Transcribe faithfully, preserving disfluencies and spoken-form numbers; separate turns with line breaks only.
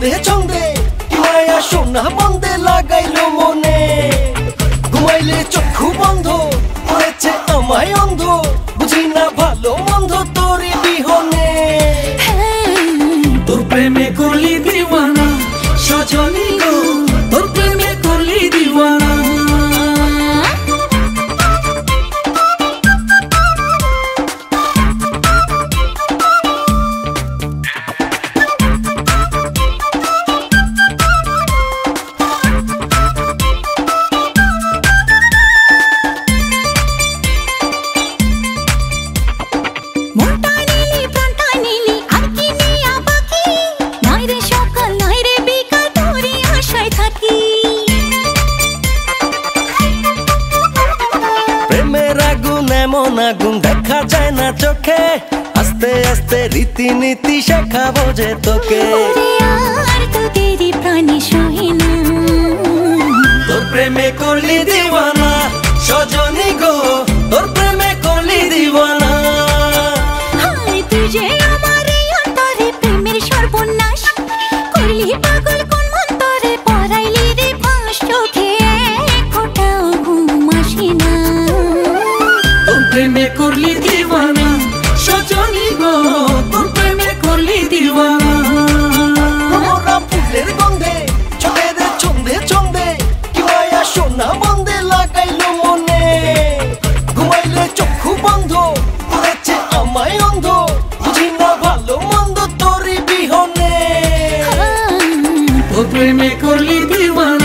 ছন্দে ছন্দে কি মায়া সোনা বন্দে লাগাইলো মনে ঘুমাইলে চক্ষু বন্ধ করেছে আমায় অন্ধ বুঝি না ভালো মন্দ তোরই বিহনে
তোর প্রেমে করলি দিওয়ানা সজনী গো তোর প্রেমে করলি দিওয়ানা
প্রেমের আগুন এমন আগুন দেখা যায় না চোখে আস্তে আস্তে রীতিনীতি শেখাবো যে তোকে তোর প্রেমে করলি দিওয়ানা সজনী গো তোর প্রেমে করলি দিওয়ানা
তুই যে আমার অন্তরে প্রেমের সর্বনাশ করলি পাগল কোন মন্তরে পরাইলি রে ফাঁস চোখে ফোটাও ঘুম আসে না
তোর প্রেমে করলি দিওয়ানা সজনী গো তোর প্রেমে করলি দিওয়ানা
মোরা ফুলের গন্ধে চলে রে ছন্দে ছন্দে কি মায়া সোনা বন্দে লাগাইলো মনে ঘুমাইলে চক্ষু বন্ধ করেছে আমায় অন্ধ বুঝি না ভালো মন্দ তোরই বিহনে
তোর প্রেমে করলি দিওয়ানা